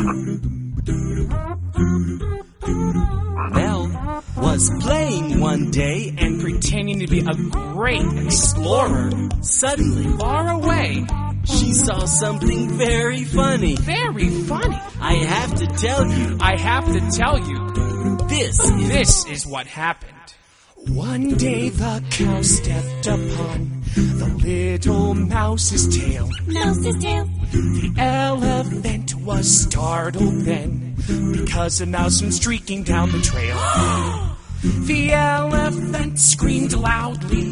Mel was playing one day and Pretending to be a great explorer. suddenly Far away. she saw something very funny. Very funny. I have to tell you, I have to tell you, this is what happened. One day the cow stepped upon the little mouse's tail. Mouse's tail. The elephant was startled then because a mouse went streaking down the trail. The elephant screamed loudly.